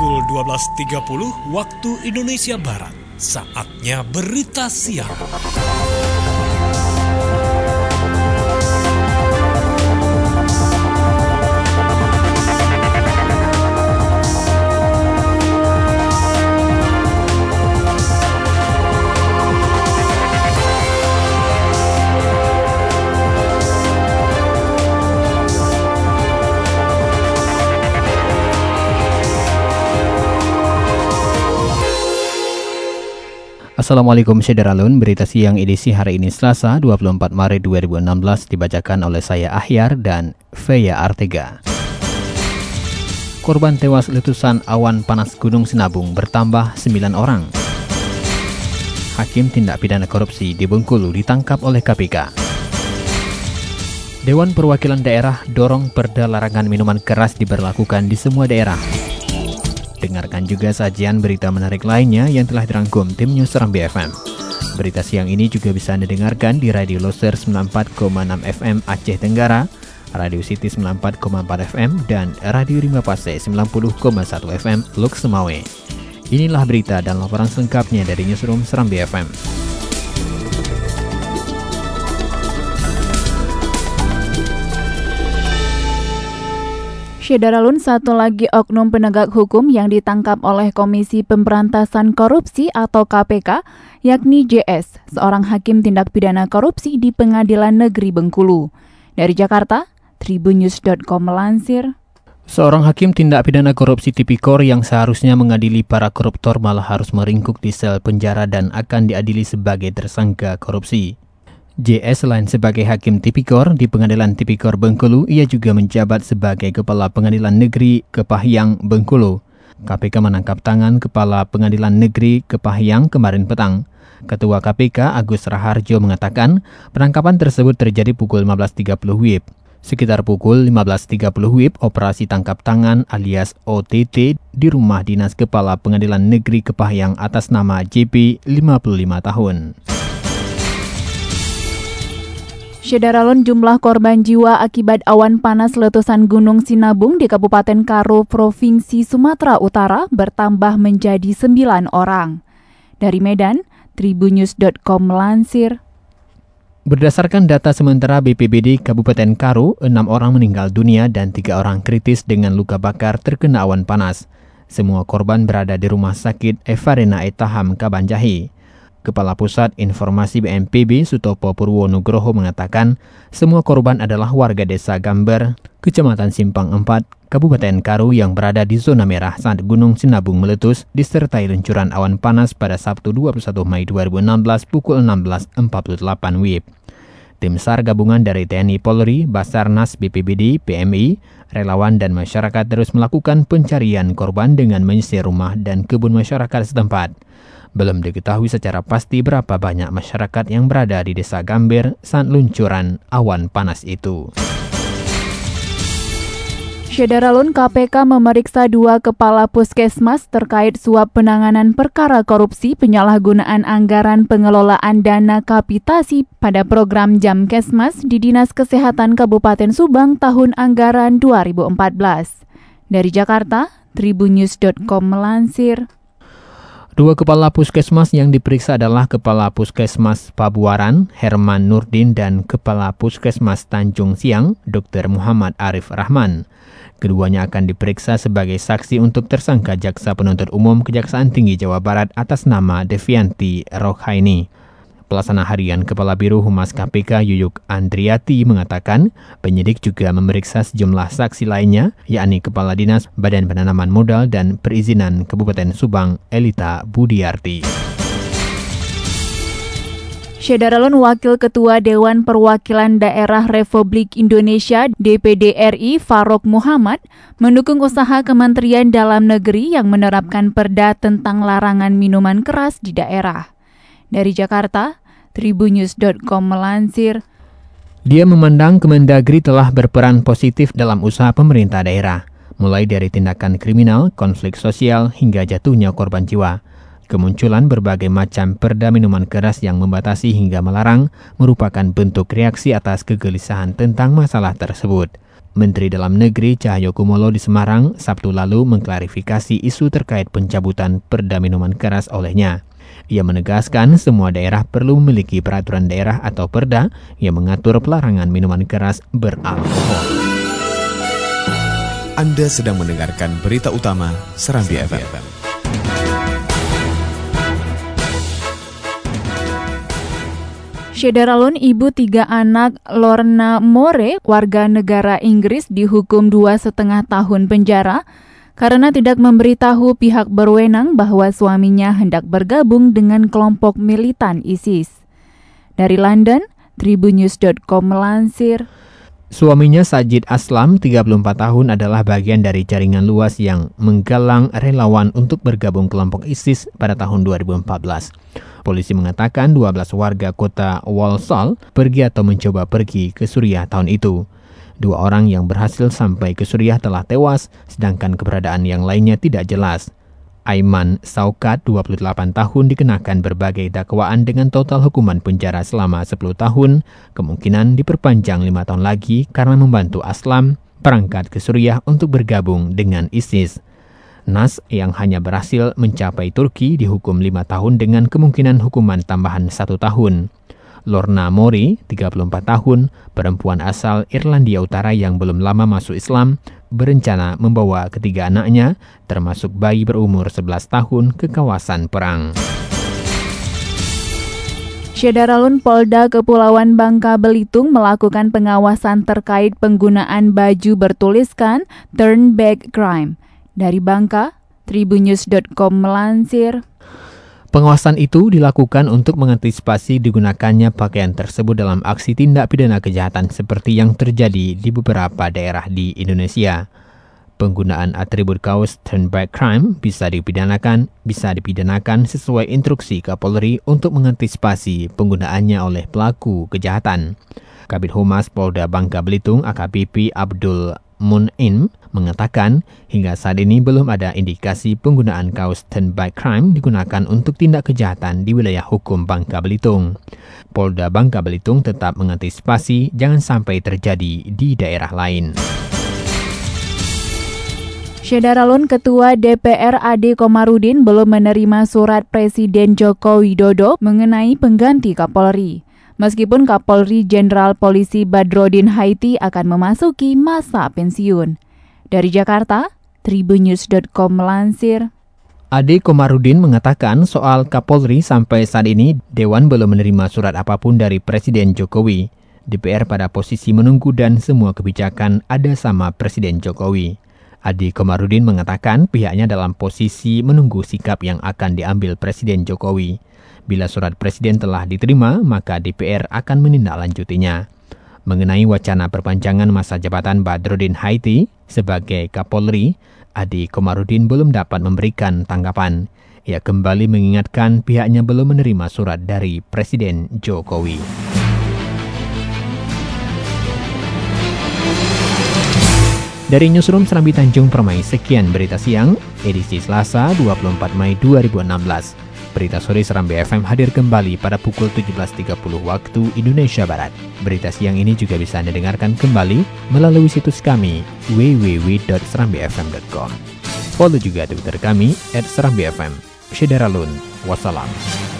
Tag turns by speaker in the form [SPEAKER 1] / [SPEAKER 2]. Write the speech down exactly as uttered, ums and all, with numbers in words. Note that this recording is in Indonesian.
[SPEAKER 1] pukul dua belas tiga puluh waktu Indonesia Barat. Saatnya berita siang.
[SPEAKER 2] Assalamualaikum Syederalun, berita siang edisi hari ini Selasa dua puluh empat Maret dua ribu enam belas dibacakan oleh saya Ahyar dan Feya Artega. Korban tewas letusan awan panas Gunung Sinabung bertambah sembilan orang. Hakim tindak pidana korupsi di Bengkulu ditangkap oleh K P K. Dewan Perwakilan Daerah dorong perda larangan minuman keras diberlakukan di semua daerah. Dengarkan juga sajian berita menarik lainnya yang telah dirangkum tim News Serambi F M. Berita siang ini juga bisa Anda dengarkan di Radio Loser sembilan puluh empat koma enam F M Aceh Tenggara, Radio City sembilan puluh empat koma empat F M, dan Radio Rimba Pase sembilan puluh koma satu F M Luk Semawe. Inilah berita dan laporan selengkapnya dari Newsroom Serambi F M.
[SPEAKER 3] Syederalun, satu lagi oknum penegak hukum yang ditangkap oleh Komisi Pemberantasan Korupsi atau K P K, yakni J S, seorang hakim tindak pidana korupsi di Pengadilan Negeri Bengkulu. Dari Jakarta, tribunnews dot com melansir.
[SPEAKER 2] Seorang hakim tindak pidana korupsi tipikor yang seharusnya mengadili para koruptor malah harus meringkuk di sel penjara dan akan diadili sebagai tersangka korupsi. J S selain sebagai hakim tipikor di Pengadilan Tipikor Bengkulu, ia juga menjabat sebagai Kepala Pengadilan Negeri Kepahyang Bengkulu. K P K menangkap tangan Kepala Pengadilan Negeri Kepahyang kemarin petang. Ketua K P K Agus Raharjo mengatakan penangkapan tersebut terjadi pukul lima belas tiga puluh W I B. Sekitar pukul lima belas tiga puluh W I B, operasi tangkap tangan alias O T T di rumah dinas Kepala Pengadilan Negeri Kepahyang atas nama J P, lima puluh lima tahun.
[SPEAKER 3] Syederalun, jumlah korban jiwa akibat awan panas letusan Gunung Sinabung di Kabupaten Karo, Provinsi Sumatera Utara bertambah menjadi sembilan orang. Dari Medan, tribunnews dot com melansir.
[SPEAKER 2] Berdasarkan data sementara B P B D Kabupaten Karo, enam orang meninggal dunia dan tiga orang kritis dengan luka bakar terkena awan panas. Semua korban berada di Rumah Sakit Evarena Etaham Kabanjahi. Kepala Pusat Informasi B N P B Sutopo Purwonugroho mengatakan semua korban adalah warga desa Gamber, Kecamatan Simpang empat, Kabupaten Karo yang berada di zona merah saat Gunung Sinabung meletus disertai luncuran awan panas pada Sabtu dua puluh satu Mei dua ribu enam belas pukul enam belas empat puluh delapan W I B. Tim SAR gabungan dari T N I Polri, Basarnas, B P B D, P M I, relawan dan masyarakat terus melakukan pencarian korban dengan menyisir rumah dan kebun masyarakat setempat. Belum diketahui secara pasti berapa banyak masyarakat yang berada di desa Gamber saat luncuran awan panas itu.
[SPEAKER 3] Syederalun, K P K memeriksa dua kepala puskesmas terkait suap penanganan perkara korupsi penyalahgunaan anggaran pengelolaan dana kapitasi pada program Jamkesmas di Dinas Kesehatan Kabupaten Subang tahun anggaran dua ribu empat belas. Dari Jakarta, tribunnews dot com melansir.
[SPEAKER 2] Dua kepala puskesmas yang diperiksa adalah Kepala Puskesmas Pabuaran, Herman Nurdin, dan Kepala Puskesmas Tanjung Siang, Dokter Muhammad Arif Rahman. Keduanya akan diperiksa sebagai saksi untuk tersangka Jaksa Penuntut Umum Kejaksaan Tinggi Jawa Barat atas nama Devianti Rohaini. Pelaksana Harian Kepala Biro Humas K P K Yuyuk Andriati mengatakan penyidik juga memeriksa sejumlah saksi lainnya, yakni Kepala Dinas Badan Penanaman Modal dan Perizinan Kabupaten Subang, Elita Budiarti.
[SPEAKER 3] Syederalun, Wakil Ketua Dewan Perwakilan Daerah Republik Indonesia D P D R I Farouk Muhammad mendukung usaha Kementerian Dalam Negeri yang menerapkan perda tentang larangan minuman keras di daerah. Dari Jakarta, tribunnews dot com melansir.
[SPEAKER 2] Dia memandang Kemendagri telah berperan positif dalam usaha pemerintah daerah, mulai dari tindakan kriminal, konflik sosial, hingga jatuhnya korban jiwa. Kemunculan berbagai macam perda minuman keras yang membatasi hingga melarang merupakan bentuk reaksi atas kegelisahan tentang masalah tersebut. Menteri Dalam Negeri Cahyokumolo di Semarang Sabtu lalu mengklarifikasi isu terkait pencabutan perda minuman keras olehnya. Ia menegaskan semua daerah perlu memiliki peraturan daerah atau perda yang mengatur pelarangan minuman keras beralkohol.
[SPEAKER 4] Anda sedang mendengarkan berita utama Serambi F M.
[SPEAKER 3] Syederalun, ibu tiga anak Lorna More, warga negara Inggris, dihukum dua setengah tahun penjara karena tidak memberitahu pihak berwenang bahwa suaminya hendak bergabung dengan kelompok militan ISIS. Dari London, Tribunnews dot com melansir.
[SPEAKER 2] Suaminya Sajid Aslam, tiga puluh empat tahun, adalah bagian dari jaringan luas yang menggalang relawan untuk bergabung kelompok ISIS pada tahun dua ribu empat belas. Polisi mengatakan dua belas warga kota Walsall pergi atau mencoba pergi ke Suriah tahun itu. Dua orang yang berhasil sampai ke Suriah telah tewas, sedangkan keberadaan yang lainnya tidak jelas. Aiman Saukat, dua puluh delapan tahun, dikenakan berbagai dakwaan dengan total hukuman penjara selama sepuluh tahun, kemungkinan diperpanjang lima tahun lagi karena membantu Aslam berangkat ke Suriah untuk bergabung dengan ISIS. Nas yang hanya berhasil mencapai Turki dihukum lima tahun dengan kemungkinan hukuman tambahan satu tahun. Lorna Mori, tiga puluh empat tahun, perempuan asal Irlandia Utara yang belum lama masuk Islam, berencana membawa ketiga anaknya, termasuk bayi berumur sebelas tahun, ke kawasan perang.
[SPEAKER 3] Syederalun, Polda Kepulauan Bangka Belitung melakukan pengawasan terkait penggunaan baju bertuliskan Turn Back Crime. Dari Bangka, Tribunnews dot com melansir.
[SPEAKER 2] Pengawasan itu dilakukan untuk mengantisipasi digunakannya pakaian tersebut dalam aksi tindak pidana kejahatan seperti yang terjadi di beberapa daerah di Indonesia. Penggunaan atribut kaos Turn Back Crime bisa dipidanakan, bisa dipidanakan sesuai instruksi Kapolri untuk mengantisipasi penggunaannya oleh pelaku kejahatan. Kabid Humas Polda Bangka Belitung A K B P Abdul Munin mengatakan hingga saat ini belum ada indikasi penggunaan kaos Turn Back Crime digunakan untuk tindak kejahatan di wilayah hukum Bangka Belitung. Polda Bangka Belitung tetap mengantisipasi jangan sampai terjadi di daerah lain.
[SPEAKER 3] Syederalun, Ketua D P R Ade Komarudin belum menerima surat Presiden Joko Widodo mengenai pengganti Kapolri. Meskipun Kapolri Jenderal Polisi Badrodin Haiti akan memasuki masa pensiun. Dari Jakarta, Tribunnews dot com melansir.
[SPEAKER 2] Ade Komarudin mengatakan soal Kapolri sampai saat ini Dewan belum menerima surat apapun dari Presiden Jokowi. D P R pada posisi menunggu dan semua kebijakan ada sama Presiden Jokowi. Ade Komarudin mengatakan pihaknya dalam posisi menunggu sikap yang akan diambil Presiden Jokowi. Bila surat Presiden telah diterima, maka D P R akan menindaklanjutinya. Mengenai wacana perpanjangan masa jabatan Badrodin Haiti sebagai Kapolri, Ade Komarudin belum dapat memberikan tanggapan. Ia kembali mengingatkan pihaknya belum menerima surat dari Presiden Jokowi. Dari Newsroom Serambi Tanjung Permai, sekian berita siang, edisi Selasa dua puluh empat Mei dua ribu enam belas. Berita sore Serambi F M hadir kembali pada pukul tujuh belas tiga puluh waktu Indonesia Barat. Berita siang ini juga bisa Anda dengarkan kembali melalui situs kami w w w dot serambi f m dot com. Follow juga Twitter kami at serambi f m. Syederalun, wassalam.